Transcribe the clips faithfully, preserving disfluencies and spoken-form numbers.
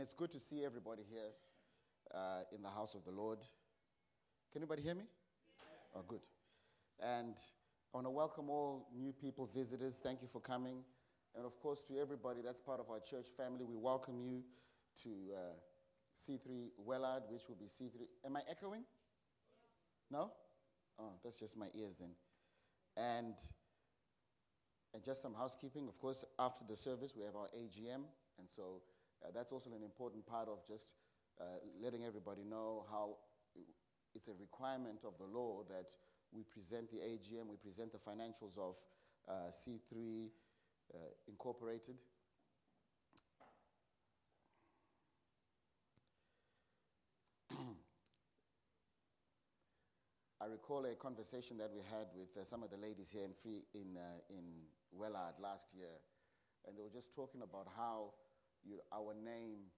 It's good to see everybody here uh, in the house of the Lord. Can anybody hear me? Yeah. Oh, good. And I want to welcome all new people, visitors. Thank you for coming. And of course, to everybody that's part of our church family, we welcome you to uh, C three Wellard, which will be C three. Am I echoing? No? Oh, that's just my ears then. And, and just some housekeeping. Of course, after the service, we have our A G M. And so Uh, that's also an important part of just uh, letting everybody know how it's a requirement of the law that we present the A G M, we present the financials of uh, C three uh, Incorporated. I recall a conversation that we had with uh, some of the ladies here in free in uh, in Wellard last year, and they were just talking about how You, our name,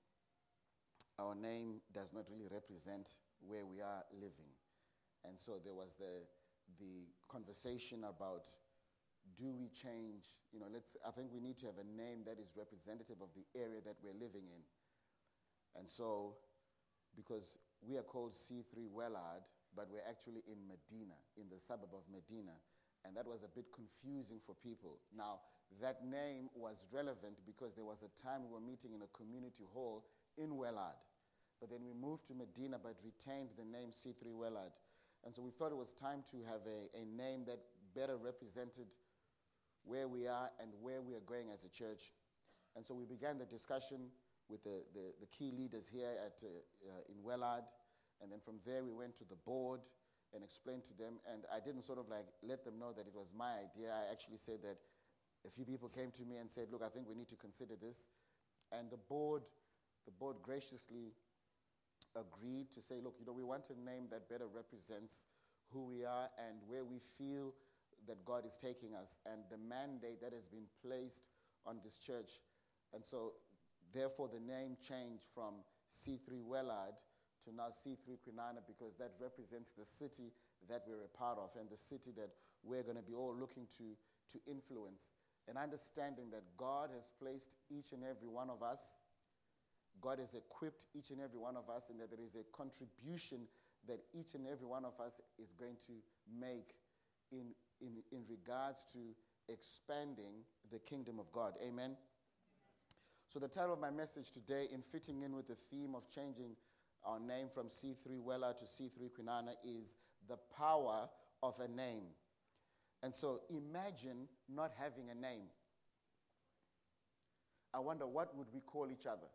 our name does not really represent where we are living. And so there was the the conversation about, do we change, you know, let's, I think we need to have a name that is representative of the area that we're living in. And so, because we are called C three Wellard, but we're actually in Medina, in the suburb of Medina, and that was a bit confusing for people. Now, that name was relevant because there was a time we were meeting in a community hall in Wellard. But then we moved to Medina but retained the name C three Wellard. And so we thought it was time to have a, a name that better represented where we are and where we are going as a church. And so we began the discussion with the, the, the key leaders here at uh, uh, in Wellard. And then from there we went to the board and explained to them. And I didn't sort of like let them know that it was my idea. I actually said that a few people came to me and said, look, I think we need to consider this. And the board, the board graciously agreed to say, look, you know, we want a name that better represents who we are and where we feel that God is taking us and the mandate that has been placed on this church. And so, therefore, the name changed from C three Wellard to now C three Kwinana, because that represents the city that we're a part of and the city that we're going to be all looking to, to influence. And understanding that God has placed each and every one of us, God has equipped each and every one of us, and that there is a contribution that each and every one of us is going to make in, in, in regards to expanding the kingdom of God. Amen? So the title of my message today, in fitting in with the theme of changing our name from C three Wellard to C three Kwinana, is the power of a name. And so imagine not having a name. I wonder, what would we call each other?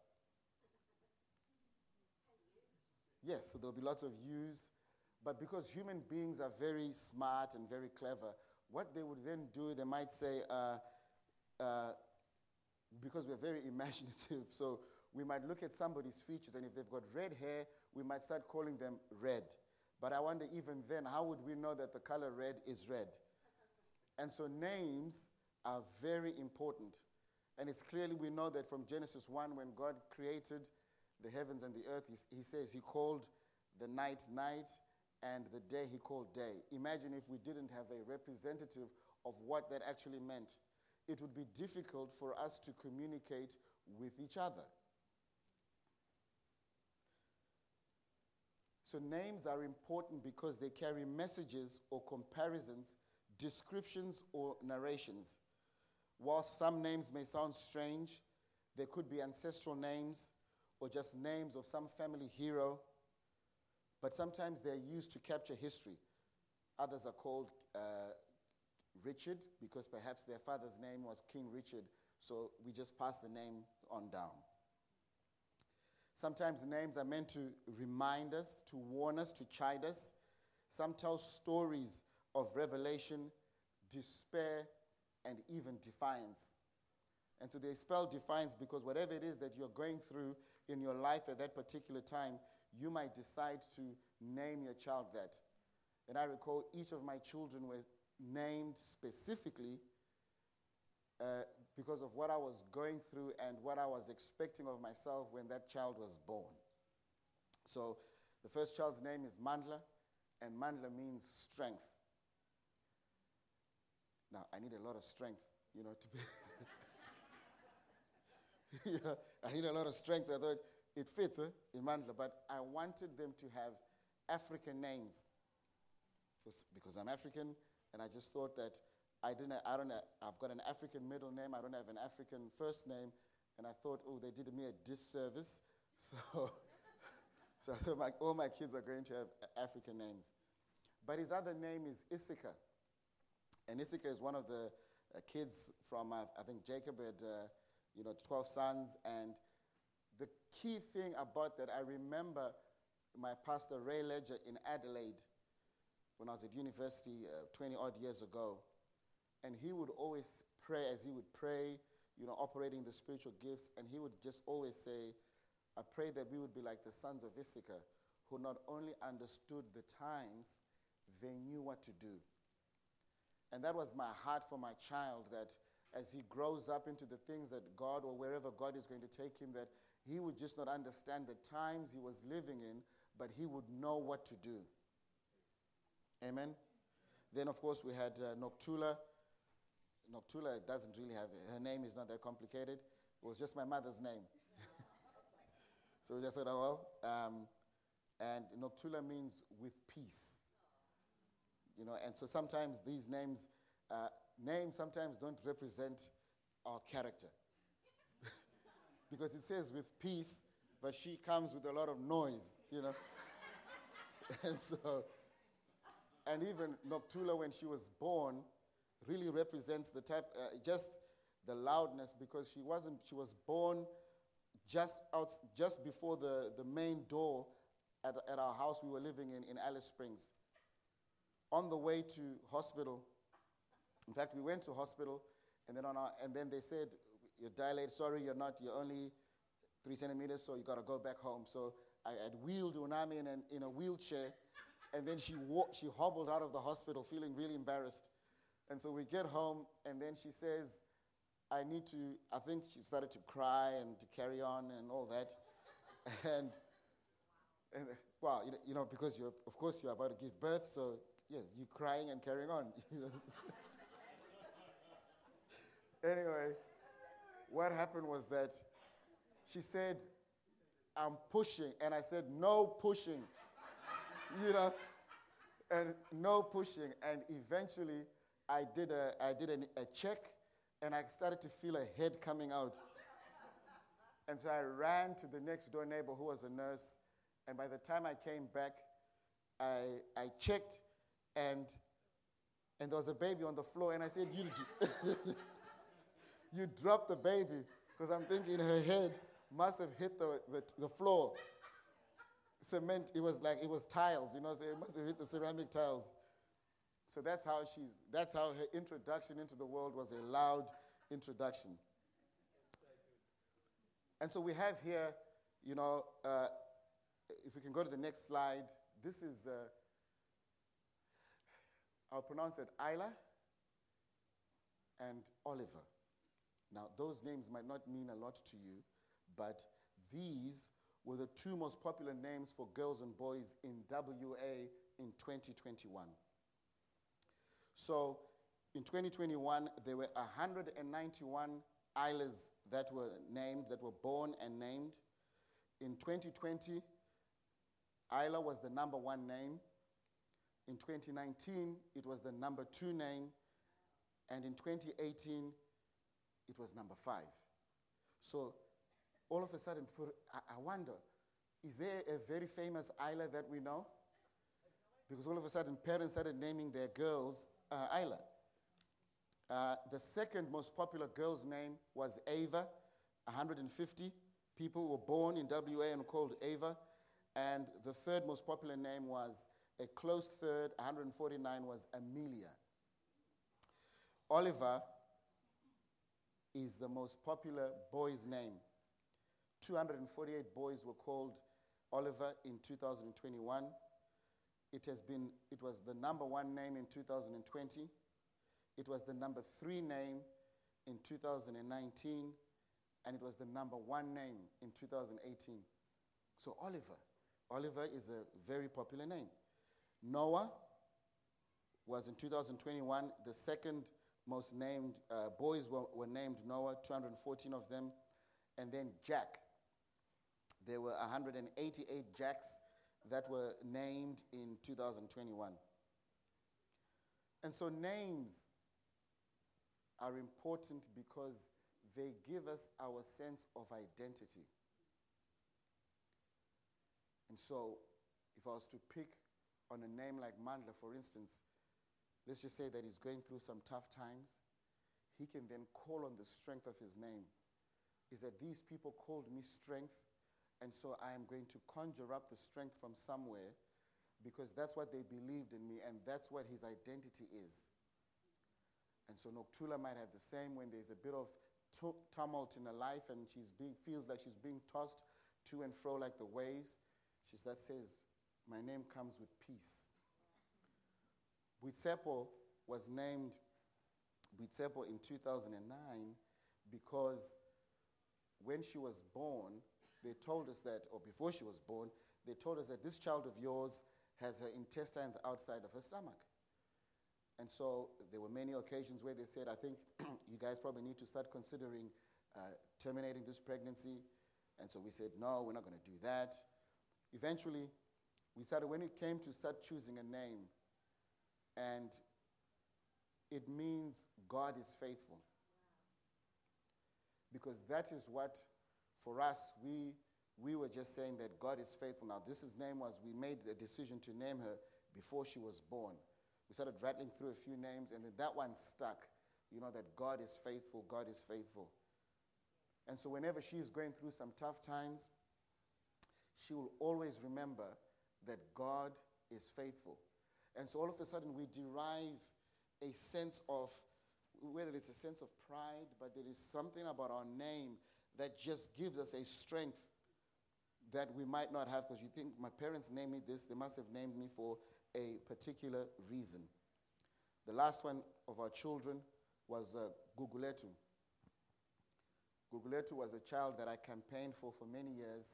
Yes, so there'll be lots of yous. But because human beings are very smart and very clever, what they would then do, they might say, uh, uh, because we're very imaginative, so we might look at somebody's features, and if they've got red hair, we might start calling them red. But I wonder, even then, how would we know that the color red is red? And so names are very important. And it's clearly, we know that from Genesis one, when God created the heavens and the earth, he, he says he called the night night and the day he called day. Imagine if we didn't have a representative of what that actually meant. It would be difficult for us to communicate with each other. So names are important because they carry messages or comparisons, descriptions or narrations. While some names may sound strange, they could be ancestral names or just names of some family hero, but sometimes they're used to capture history. Others are called uh, Richard because perhaps their father's name was King Richard, so we just pass the name on down. Sometimes names are meant to remind us, to warn us, to chide us. Some tell stories of revelation, despair, and even defiance. And so they spell defiance because whatever it is that you're going through in your life at that particular time, you might decide to name your child that. And I recall each of my children were named specifically uh, because of what I was going through and what I was expecting of myself when that child was born. So the first child's name is Mandla, and Mandla means strength. Now, I need a lot of strength, you know, to be... you know, I need a lot of strength. I thought, it fits, eh, in Mandla, but I wanted them to have African names for, because I'm African, and I just thought that I didn't, I don't, I've got an African middle name, I don't have an African first name, and I thought, oh, they did me a disservice, so, so I thought my, all my kids are going to have African names. But his other name is Issachar, and Issachar is one of the uh, kids from, uh, I think Jacob had, uh, you know, twelve sons, and the key thing about that, I remember my pastor Ray Ledger in Adelaide when I was at university uh, twenty odd years ago, and he would always pray as he would pray, you know, operating the spiritual gifts, and he would just always say, I pray that we would be like the sons of Issachar, who not only understood the times, they knew what to do. And that was my heart for my child, that as he grows up into the things that God, or wherever God is going to take him, that he would just not understand the times he was living in, but he would know what to do. Amen? Then, of course, we had uh, Noktula. Noktula doesn't really have, a, her name is not that complicated. It was just my mother's name. So we just said, oh, well. Um, and Noktula means with peace. You know, and so sometimes these names, uh, names sometimes don't represent our character. Because it says with peace, but she comes with a lot of noise, you know. And so, and even Noktula, when she was born, really represents the type, uh, just the loudness, because she wasn't, she was born just out, just before the, the main door at, at our house we were living in, in Alice Springs. On the way to hospital, in fact, we went to hospital, and then on our, and then they said, you're dilated, sorry, you're not, you're only three centimeters, so you got to go back home. So I had wheeled Unami in, an, in a wheelchair, and then she walked, she hobbled out of the hospital feeling really embarrassed. And so we get home, and then she says, I need to, I think she started to cry and to carry on and all that. and, and well, you know, you know, because you're, of course, you're about to give birth, so yes, you're crying and carrying on. Anyway, what happened was that she said, I'm pushing. And I said, no pushing. You know, and no pushing. And eventually, I did a, I did an, a check, and I started to feel a head coming out. And so I ran to the next door neighbor who was a nurse. And by the time I came back, I, I checked, and, and there was a baby on the floor. And I said, you, d- you dropped the baby. Because I'm thinking her head must have hit the, the, the floor. Cement, it was like, it was tiles, you know, so it must have hit the ceramic tiles. So that's how she's, that's how her introduction into the world was a loud introduction. And so we have here, you know, uh, if we can go to the next slide, this is, uh, I'll pronounce it Isla and Oliver. Now, those names might not mean a lot to you, but these were the two most popular names for girls and boys in W A in twenty twenty-one. So, in twenty twenty-one, there were one hundred ninety-one Islas that were named, that were born and named. In twenty twenty, Isla was the number one name. In twenty nineteen, it was the number two name. And in twenty eighteen, it was number five. So all of a sudden, for, I, I wonder, is there a very famous Isla that we know? Because all of a sudden, parents started naming their girls uh, Isla. Uh, the second most popular girl's name was Ava. one hundred fifty people were born in W A and called Ava. And the third most popular name was a close third, one hundred forty-nine, was Amelia. Oliver is the most popular boy's name. two hundred forty-eight boys were called Oliver in two thousand twenty-one. It has been, it was the number one name in two thousand twenty. It was the number three name in two thousand nineteen, and it was the number one name in two thousand eighteen. So Oliver, Oliver is a very popular name. Noah was in two thousand twenty-one the second most named, uh, boys were, were named Noah, two hundred fourteen of them. And then Jack. There were one hundred eighty-eight Jacks that were named in two thousand twenty-one. And so names are important because they give us our sense of identity. And so if I was to pick on a name like Mandla, for instance, let's just say that he's going through some tough times, he can then call on the strength of his name. Is that these people called me strength, and so I am going to conjure up the strength from somewhere because that's what they believed in me, and that's what his identity is. And so Nokuthula might have the same when there's a bit of tu- tumult in her life and she feels like she's being tossed to and fro like the waves. She's that says, my name comes with peace. Buitsepo was named Buitsepo in two thousand nine because when she was born, they told us that, or before she was born, they told us that this child of yours has her intestines outside of her stomach. And so there were many occasions where they said, I think you guys probably need to start considering uh, terminating this pregnancy. And so we said, no, we're not going to do that. Eventually, we started, when it came to start choosing a name, and it means God is faithful. Because that is what, for us, we, we were just saying that God is faithful. Now, this is name was, we made the decision to name her before she was born. We started rattling through a few names, and then that one stuck. You know, that God is faithful, God is faithful. And so whenever she's going through some tough times, she will always remember that God is faithful. And so all of a sudden we derive a sense of, whether it's a sense of pride, but there is something about our name that just gives us a strength that we might not have, because you think, my parents named me this, they must have named me for a particular reason. The last one of our children was uh, Guguletu. Guguletu was a child that I campaigned for for many years.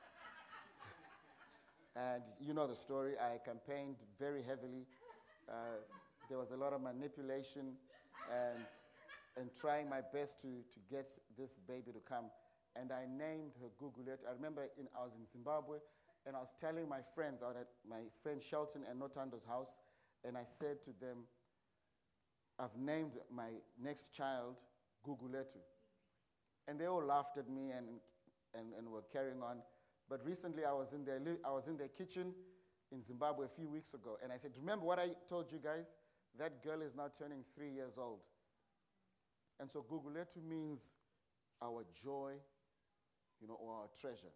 And you know the story. I campaigned very heavily. Uh, there was a lot of manipulation and, and trying my best to, to get this baby to come. And I named her Guguletu. I remember in, I was in Zimbabwe, and I was telling my friends out at my friend Shelton and Notando's house, and I said to them, I've named my next child Guguletu. And they all laughed at me and, and, and were carrying on. But recently I was in their, I was in their kitchen in Zimbabwe a few weeks ago, and I said, remember what I told you guys? That girl is now turning three years old. And so Guguletu means our joy, you know, or our treasure.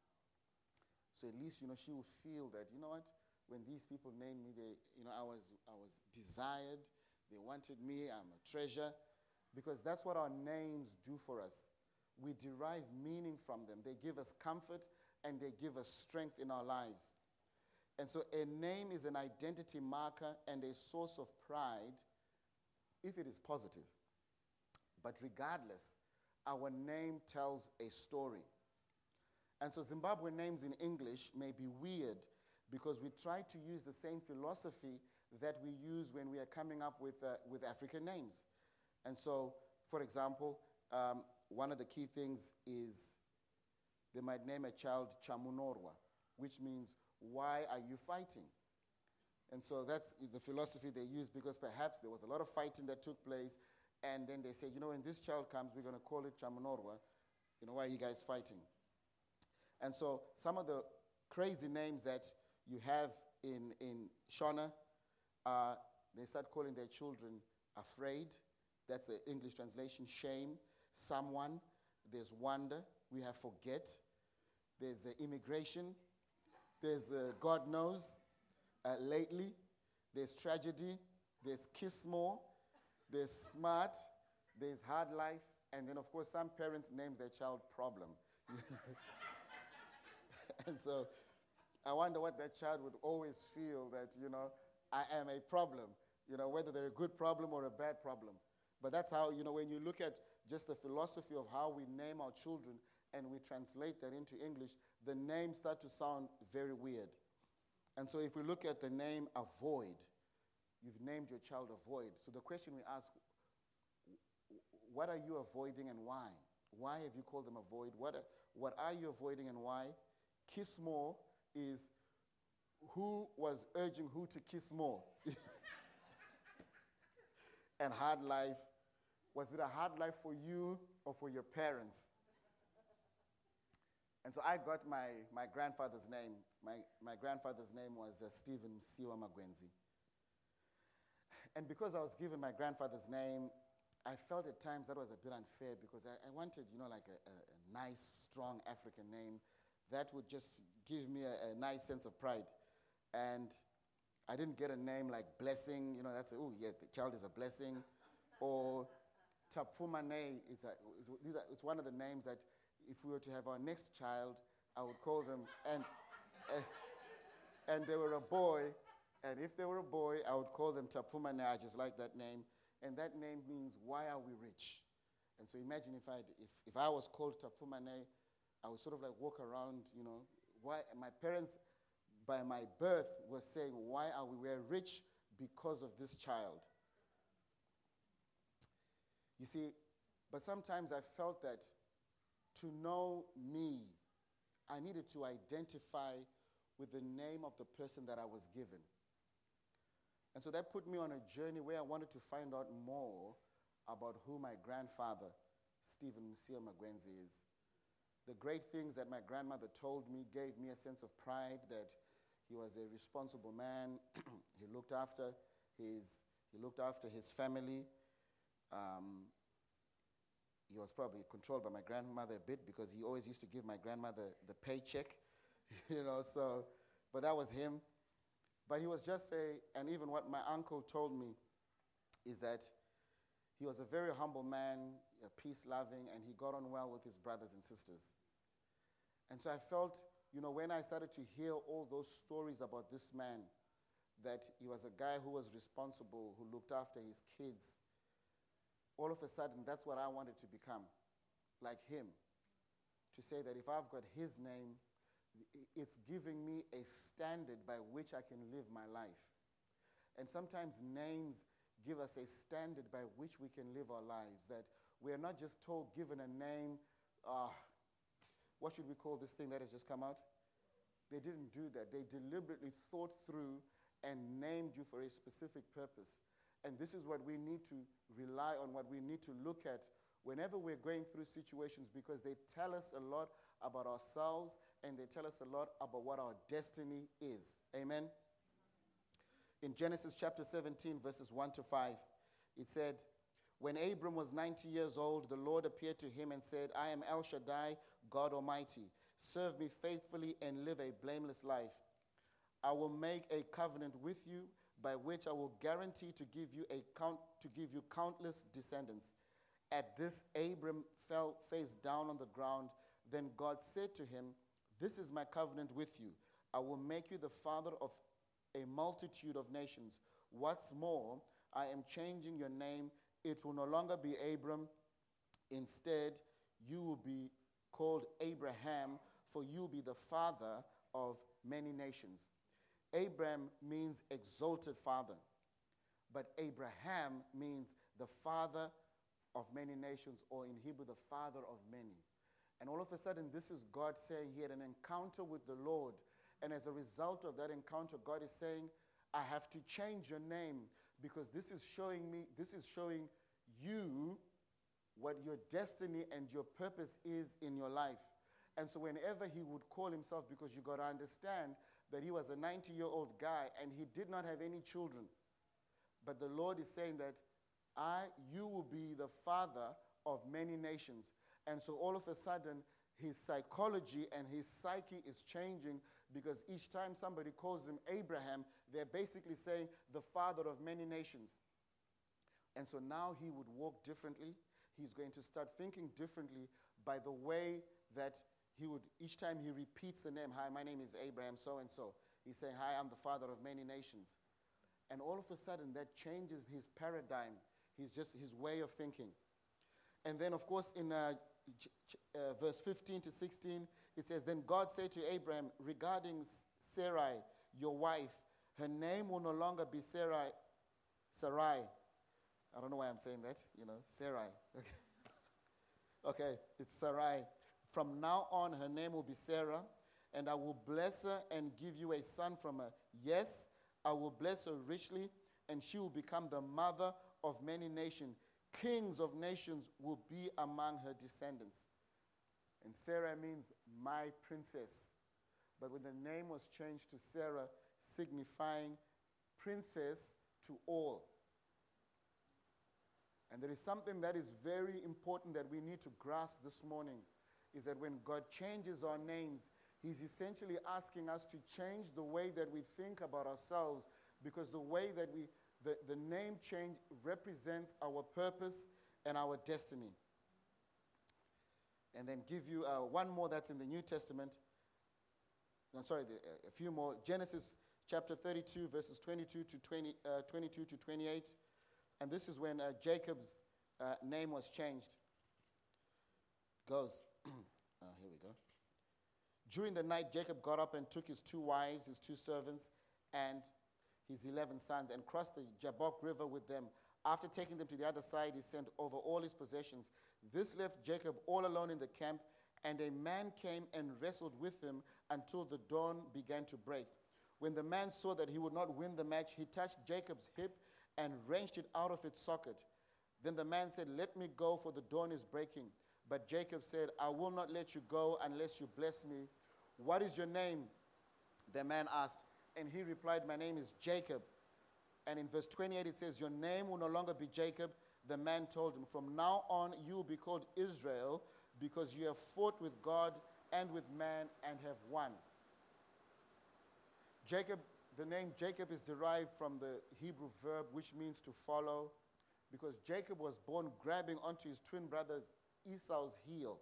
So at least, you know, she will feel that, you know what, when these people named me, they, you know, I was, I was desired, they wanted me, I'm a treasure, because that's what our names do for us. We derive meaning from them. They give us comfort and they give us strength in our lives. And so a name is an identity marker and a source of pride if it is positive. But regardless, our name tells a story. And so Zimbabwean names in English may be weird because we try to use the same philosophy that we use when we are coming up with, uh, with African names. And so, for example, um, one of the key things is they might name a child Chamunorwa, which means, why are you fighting? And so that's the philosophy they use, because perhaps there was a lot of fighting that took place, and then they say, you know, when this child comes, we're going to call it Chamunorwa. You know, why are you guys fighting? And so some of the crazy names that you have in, in Shona, uh, they start calling their children afraid. That's the English translation. Shame. Someone. There's wonder. We have forget. There's uh, immigration. There's uh, God knows. Uh, lately. There's tragedy. There's kiss more. There's smart. There's hard life. And then, of course, some parents name their child problem. And so I wonder what that child would always feel, that, you know, I am a problem, you know, whether they're a good problem or a bad problem. But that's how, you know, when you look at just the philosophy of how we name our children and we translate that into English, the names start to sound very weird. And so if we look at the name Avoid, you've named your child Avoid. So the question we ask, what are you avoiding and why? Why have you called them avoid? What, what are you avoiding and why? Kiss more is who was urging who to kiss more. And hard life, was it a hard life for you or for your parents? And so I got my, my grandfather's name. My, my grandfather's name was uh, Stephen Msiwa Magwenzi. And because I was given my grandfather's name, I felt at times that was a bit unfair because I, I wanted, you know, like a, a, a nice, strong African name that would just give me a, a nice sense of pride. And I didn't get a name like Blessing, you know, that's, oh, yeah, the child is a blessing. Or Tapfumane, it's, a, it's, a, it's one of the names that if we were to have our next child, I would call them, and, uh, and they were a boy, and if they were a boy, I would call them Tapfumane. I just like that name. And that name means, why are we rich? And so imagine if I, if, if I was called Tapfumane, I would sort of like walk around, you know, why my parents, by my birth, were saying, why are we we're rich? Because of this child. You see, but sometimes I felt that to know me, I needed to identify with the name of the person that I was given. And so that put me on a journey where I wanted to find out more about who my grandfather, Stephen Msiwa Magwenzi, is. The great things that my grandmother told me gave me a sense of pride that he was a responsible man. he looked after his, he looked after his family. Um, he was probably controlled by my grandmother a bit because he always used to give my grandmother the paycheck, you know, so, but that was him. But he was just a, and even what my uncle told me is that he was a very humble man, a peace-loving, and he got on well with his brothers and sisters. And so I felt, you know, when I started to hear all those stories about this man, that he was a guy who was responsible, who looked after his kids, all of a sudden, that's what I wanted to become, like him. To say that if I've got his name, it's giving me a standard by which I can live my life. And sometimes names give us a standard by which we can live our lives, that we are not just told, given a name, uh, what should we call this thing that has just come out? They didn't do that. They deliberately thought through and named you for a specific purpose. And this is what we need to rely on, what we need to look at whenever we're going through situations, because they tell us a lot about ourselves and they tell us a lot about what our destiny is. Amen? In Genesis chapter seventeen, verses one to five, it said, when Abram was ninety years old, the Lord appeared to him and said, I am El Shaddai, God Almighty. Serve me faithfully and live a blameless life. I will make a covenant with you by which I will guarantee to give you a count, to give you countless descendants. At this, Abram fell face down on the ground. Then God said to him, this is my covenant with you. I will make you the father of a multitude of nations. What's more, I am changing your name. It will no longer be Abram. Instead, you will be called Abraham, for you will be the father of many nations. Abram means exalted father, but Abraham means the father of many nations, or in Hebrew, the father of many. And all of a sudden, this is God saying he had an encounter with the Lord. And as a result of that encounter, God is saying, I have to change your name because this is showing me, this is showing you what your destiny and your purpose is in your life. And so whenever he would call himself, because you got to understand that he was a ninety-year-old guy and he did not have any children. But the Lord is saying that I, you will be the father of many nations. And so all of a sudden, his psychology and his psyche is changing because each time somebody calls him Abraham, they're basically saying the father of many nations. And so now he would walk differently. He's going to start thinking differently by the way that he would, each time he repeats the name, hi, my name is Abraham, so-and-so. He's saying, hi, I'm the father of many nations. And all of a sudden, that changes his paradigm. He's just his way of thinking. And then, of course, in uh, uh, verse fifteen to sixteen, it says, then God said to Abraham, regarding Sarai, your wife, her name will no longer be Sarai, Sarai. I don't know why I'm saying that, you know, Sarai. Okay. Okay, it's Sarai. From now on, her name will be Sarah, and I will bless her and give you a son from her. Yes, I will bless her richly, and she will become the mother of many nations. Kings of nations will be among her descendants. And Sarah means my princess. But when the name was changed to Sarah, signifying princess to all. And there is something that is very important that we need to grasp this morning, is that when God changes our names, he's essentially asking us to change the way that we think about ourselves, because the way that we, the, the name change represents our purpose and our destiny. And then give you uh, one more that's in the New Testament. No, sorry, the, uh, a few more. Genesis chapter thirty-two, verses twenty-two to twenty, uh, twenty-two to twenty-eight. And this is when uh, Jacob's uh, name was changed. Goes, uh, here we go. During the night, Jacob got up and took his two wives, his two servants, and his eleven sons, and crossed the Jabbok River with them. After taking them to the other side, he sent over all his possessions. This left Jacob all alone in the camp, and a man came and wrestled with him until the dawn began to break. When the man saw that he would not win the match, he touched Jacob's hip and wrenched it out of its socket. Then the man said, "Let me go, for the dawn is breaking." But Jacob said, "I will not let you go unless you bless me." "What is your name?" the man asked. And he replied, "My name is Jacob." And in verse twenty-eight it says, "Your name will no longer be Jacob." The man told him, "From now on you will be called Israel, because you have fought with God and with man and have won." Jacob, the name Jacob is derived from the Hebrew verb which means to follow, because Jacob was born grabbing onto his twin brother Esau's heel.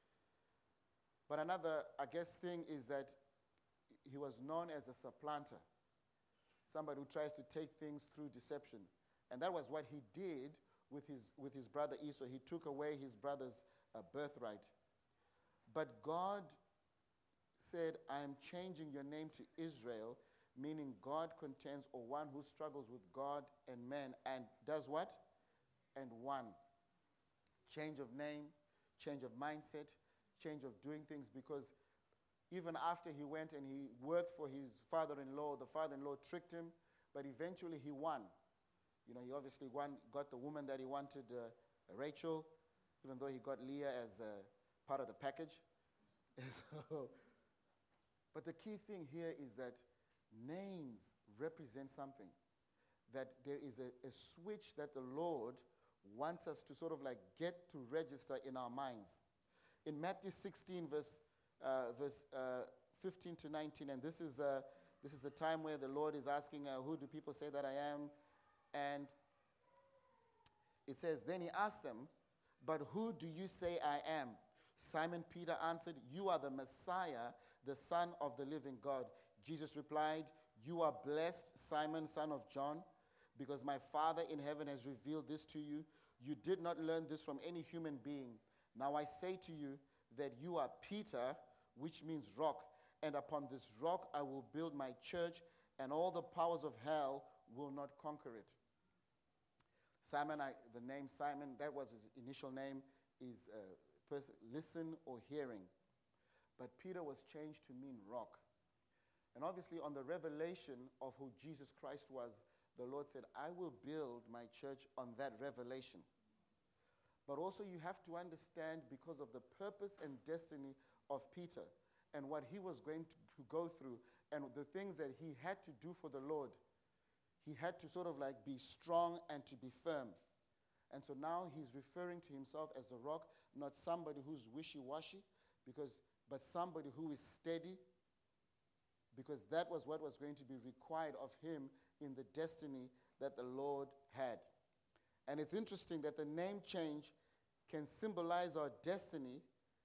But another, I guess, thing is that he was known as a supplanter, somebody who tries to take things through deception. And that was what he did with his, with his brother Esau. He took away his brother's uh, birthright. But God said, "I am changing your name to Israel," meaning God contends, or one who struggles with God and man, and does what? And won. Change of name, change of mindset, change of doing things, because even after he went and he worked for his father-in-law, the father-in-law tricked him, but eventually he won. You know, he obviously won, got the woman that he wanted, uh, Rachel, even though he got Leah as uh, part of the package. so, but the key thing here is that names represent something. That there is a, a switch that the Lord wants us to sort of like get to register in our minds. In Matthew sixteen, verse uh, verse uh, fifteen to nineteen, and this is uh, this is the time where the Lord is asking, uh, "Who do people say that I am?" And it says, then he asked them, "But who do you say I am?" Simon Peter answered, "You are the Messiah, the Son of the living God." Jesus replied, "You are blessed, Simon, son of John, because my Father in heaven has revealed this to you. You did not learn this from any human being. Now I say to you that you are Peter, which means rock, and upon this rock I will build my church, and all the powers of hell will not conquer it." Simon, I, the name Simon, that was his initial name, is uh, person, listen or hearing. But Peter was changed to mean rock. And obviously on the revelation of who Jesus Christ was, the Lord said, "I will build my church on that revelation." But also you have to understand, because of the purpose and destiny of Peter and what he was going to, to go through and the things that he had to do for the Lord, he had to sort of like be strong and to be firm. And so now he's referring to himself as the rock, not somebody who's wishy-washy, because but somebody who is steady, because that was what was going to be required of him in the destiny that the Lord had. And it's interesting that the name change can symbolize our destiny,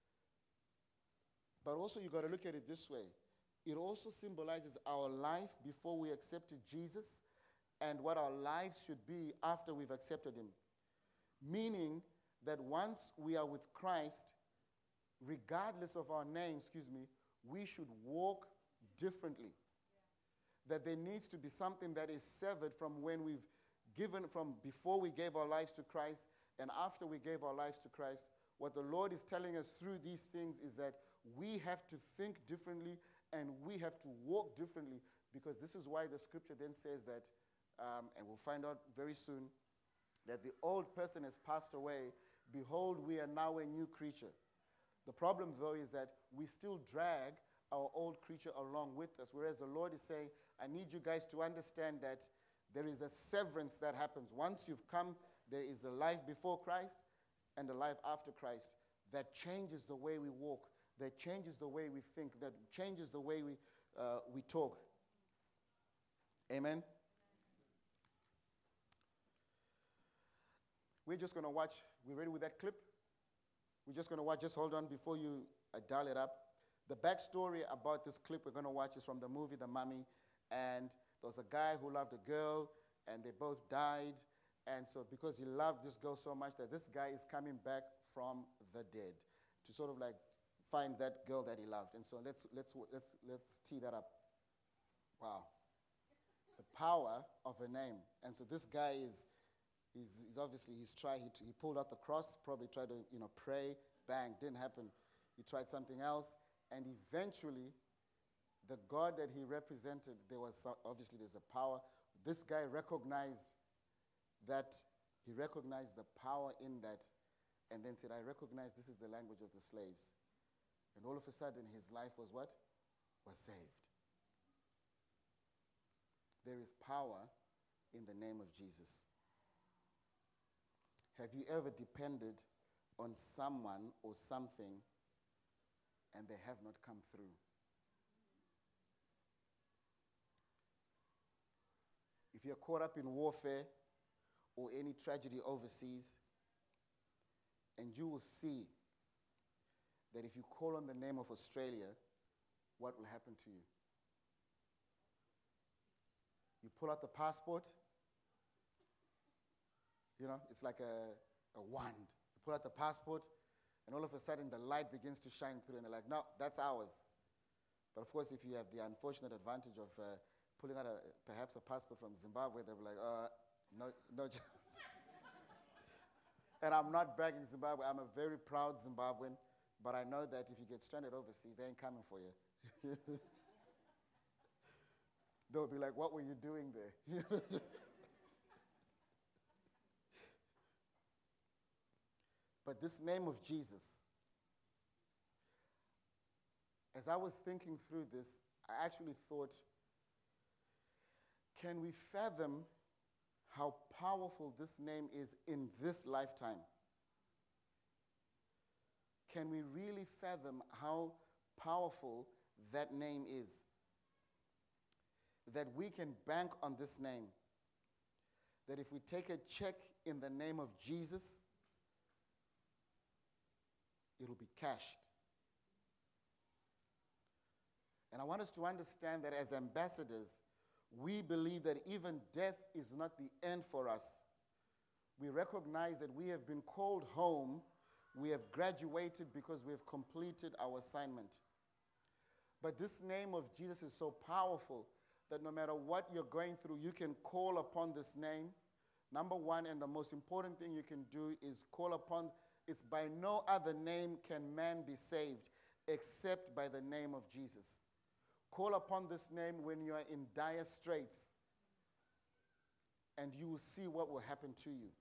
but also you got to look at it this way. It also symbolizes our life before we accepted Jesus and what our lives should be after we've accepted him. Meaning that once we are with Christ, regardless of our name, excuse me, we should walk differently. Yeah. That there needs to be something that is severed from when we've given, from before we gave our lives to Christ and after we gave our lives to Christ, what the Lord is telling us through these things is that we have to think differently and we have to walk differently, because this is why the scripture then says that, um, and we'll find out very soon, that the old person has passed away. Behold, we are now a new creature. The problem, though, is that we still drag our old creature along with us, whereas the Lord is saying, I need you guys to understand that there is a severance that happens. Once you've come, there is a life before Christ and a life after Christ that changes the way we walk, that changes the way we think, that changes the way we, uh, we talk. Amen? We're just going to watch. We ready with that clip? We're just going to watch. Just hold on before you uh, dial it up. The backstory about this clip we're going to watch is from the movie The Mummy. And there was a guy who loved a girl, and they both died. And so because he loved this girl so much, that this guy is coming back from the dead to sort of like find that girl that he loved. And so let's, let's, let's, let's tee that up. Wow. The power of a name. And so this guy is... He's, he's obviously, he's tried, he, he pulled out the cross, probably tried to, you know, pray, bang, didn't happen. He tried something else, and eventually, the God that he represented, there was, so, obviously there's a power. This guy recognized that, he recognized the power in that, and then said, I recognize this is the language of the slaves. And all of a sudden, his life was what? Was saved. There is power in the name of Jesus. Have you ever depended on someone or something and they have not come through? If you're caught up in warfare or any tragedy overseas, and you will see that if you call on the name of Australia, what will happen to you? You pull out the passport. You know, it's like a, a wand. You pull out the passport, and all of a sudden the light begins to shine through, and they're like, no, that's ours. But of course, if you have the unfortunate advantage of uh, pulling out a, perhaps a passport from Zimbabwe, they'll be like, uh, no, no chance. And I'm not bragging Zimbabwe. I'm a very proud Zimbabwean, but I know that if you get stranded overseas, they ain't coming for you. They'll be like, what were you doing there? But this name of Jesus, as I was thinking through this, I actually thought, can we fathom how powerful this name is in this lifetime? Can we really fathom how powerful that name is? That we can bank on this name. That if we take a check in the name of Jesus, it'll be cashed. And I want us to understand that as ambassadors, we believe that even death is not the end for us. We recognize that we have been called home. We have graduated because we have completed our assignment. But this name of Jesus is so powerful that no matter what you're going through, you can call upon this name. Number one, and the most important thing you can do is call upon, it's by no other name can man be saved except by the name of Jesus. Call upon this name when you are in dire straits, and you will see what will happen to you.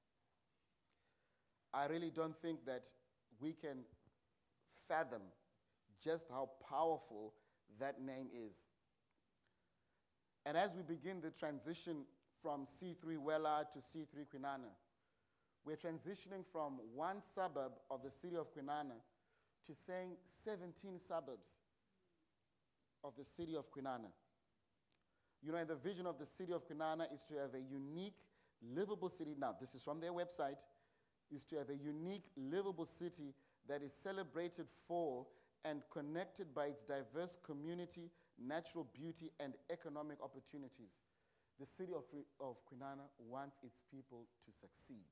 I really don't think that we can fathom just how powerful that name is. And as we begin the transition from C three Wellard to C three Kwinana, we're transitioning from one suburb of the city of Kwinana to saying seventeen suburbs of the city of Kwinana. You know, and the vision of the city of Kwinana is to have a unique, livable city. Now, this is from their website, is to have a unique, livable city that is celebrated for and connected by its diverse community, natural beauty, and economic opportunities. The city of, of Kwinana wants its people to succeed.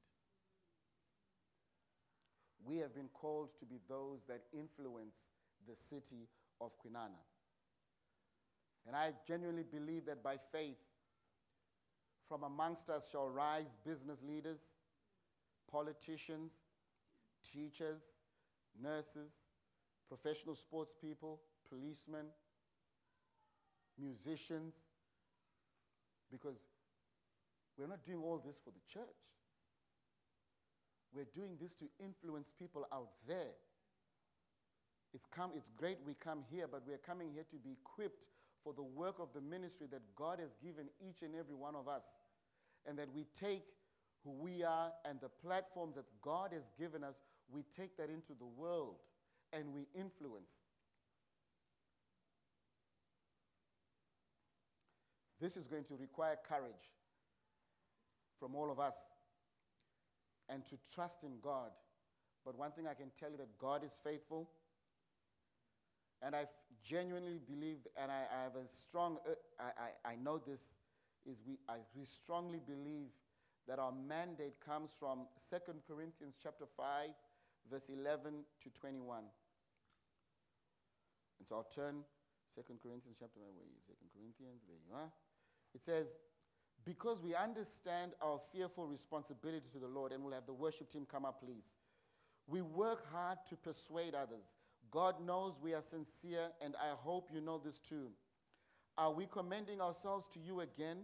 We have been called to be those that influence the city of Kwinana. And I genuinely believe that by faith, from amongst us shall rise business leaders, politicians, teachers, nurses, professional sports people, policemen, musicians, because we're not doing all this for the church. We're doing this to influence people out there. It's come, it's great we come here, but we're coming here to be equipped for the work of the ministry that God has given each and every one of us. And that we take who we are and the platforms that God has given us, we take that into the world and we influence. This is going to require courage from all of us and to trust in God. But one thing I can tell you, that God is faithful. And I genuinely believe, and I, I have a strong, uh, I, I, I know this, is we, I, we strongly believe that our mandate comes from Second Corinthians chapter five, verse eleven to twenty-one. And so I'll turn Second Corinthians chapter, where are you? Second Corinthians, there you are. It says, because we understand our fearful responsibility to the Lord, and we'll have the worship team come up, please. We work hard to persuade others. God knows we are sincere, and I hope you know this too. Are we commending ourselves to you again?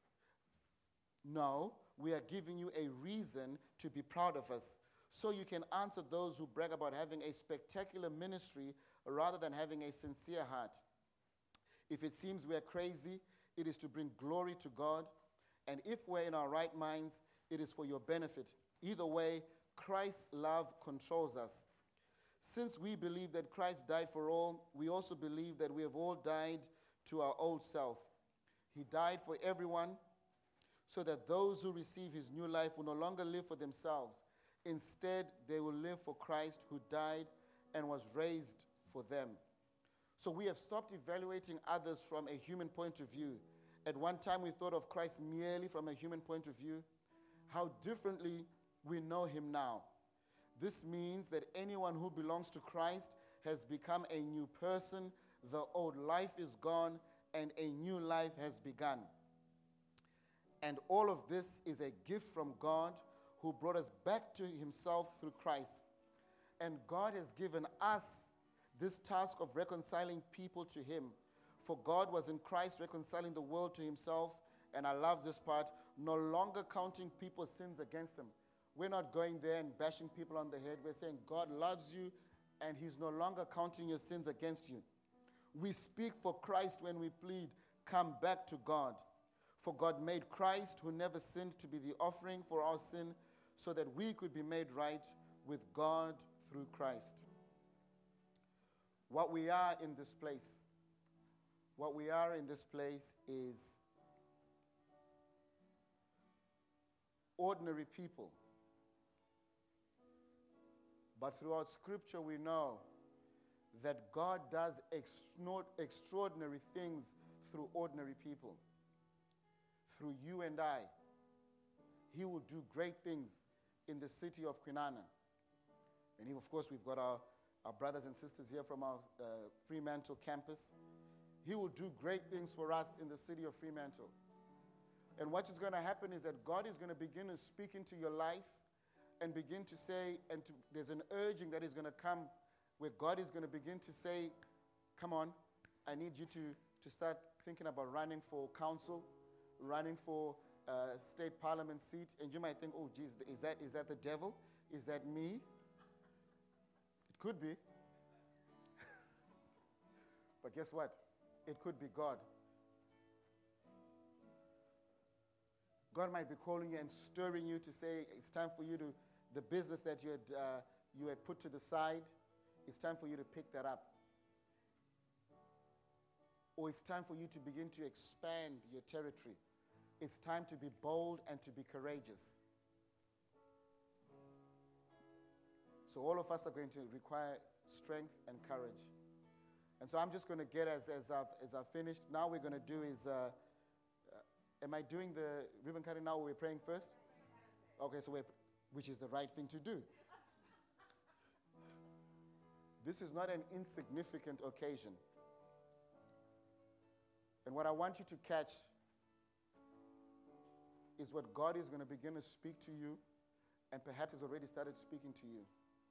No, we are giving you a reason to be proud of us, so you can answer those who brag about having a spectacular ministry rather than having a sincere heart. If it seems we are crazy, it is to bring glory to God, and if we're in our right minds, it is for your benefit. Either way, Christ's love controls us. Since we believe that Christ died for all, we also believe that we have all died to our old self. He died for everyone, so that those who receive his new life will no longer live for themselves. Instead, they will live for Christ, who died and was raised for them. So we have stopped evaluating others from a human point of view. At one time, we thought of Christ merely from a human point of view. How differently we know him now. This means that anyone who belongs to Christ has become a new person. The old life is gone and a new life has begun. And all of this is a gift from God, who brought us back to himself through Christ. And God has given us this task of reconciling people to him. For God was in Christ reconciling the world to himself, and I love this part, no longer counting people's sins against him. We're not going there and bashing people on the head. We're saying God loves you, and he's no longer counting your sins against you. We speak for Christ when we plead, come back to God. For God made Christ, who never sinned, to be the offering for our sin, so that we could be made right with God through Christ. What we are in this place, what we are in this place is ordinary people. But throughout Scripture, we know that God does extraordinary things through ordinary people. Through you and I, he will do great things in the city of Kwinana. And he, of course, we've got our, our brothers and sisters here from our uh, Fremantle campus. He will do great things for us in the city of Fremantle. And what is going to happen is that God is going to begin to speak into your life and begin to say, and to, there's an urging that is going to come where God is going to begin to say, come on, I need you to, to start thinking about running for council, running for uh, state parliament seat. And you might think, oh, geez, is that, is that the devil? Is that me? It could be. But guess what? It could be God. God might be calling you and stirring you to say, it's time for you to, the business that you had, uh, you had put to the side, it's time for you to pick that up. Or it's time for you to begin to expand your territory. It's time to be bold and to be courageous. So all of us are going to require strength and courage. And so I'm just going to get, as, as, I've, as I've finished, now we're going to do is, uh, uh, am I doing the ribbon cutting now or we're praying first? Okay, so we're, which is the right thing to do. This is not an insignificant occasion. And what I want you to catch is what God is going to begin to speak to you, and perhaps has already started speaking to you.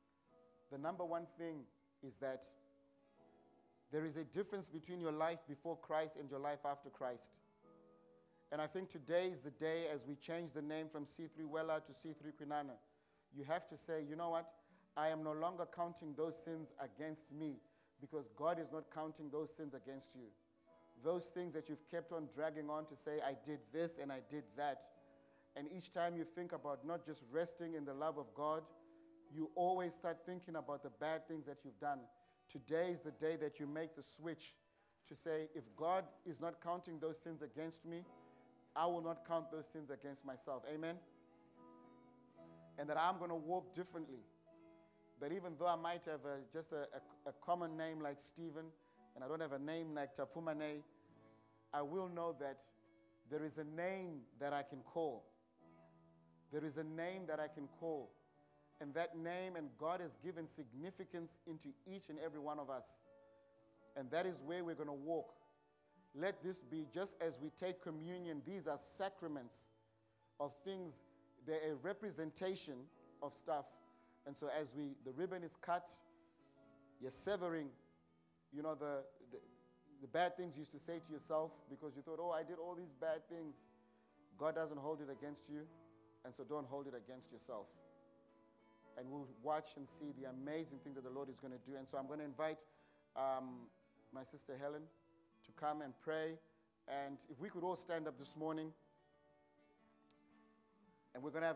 the number one thing is that there is a difference between your life before Christ and your life after Christ. And I think today is the day as we change the name from C three Wella to C three Kwinana. You have to say, you know what? I am no longer counting those sins against me because God is not counting those sins against you. Those things that you've kept on dragging on to say, I did this and I did that. And each time you think about not just resting in the love of God, you always start thinking about the bad things that you've done. Today is the day that you make the switch to say, if God is not counting those sins against me, I will not count those sins against myself. Amen? And that I'm going to walk differently. That even though I might have a, just a, a, a common name like Stephen, and I don't have a name like Tafumane, I will know that there is a name that I can call. There is a name that I can call. And that name, and God has given significance into each and every one of us. And that is where we're going to walk. Let this be, just as we take communion, these are sacraments of things. They're a representation of stuff. And so as we, the ribbon is cut, you're severing, you know, the, the, the bad things you used to say to yourself because you thought, oh, I did all these bad things. God doesn't hold it against you, and so don't hold it against yourself. And we'll watch and see the amazing things that the Lord is going to do. And so I'm going to invite um, my sister Helen to come and pray. And if we could all stand up this morning, and we're going to have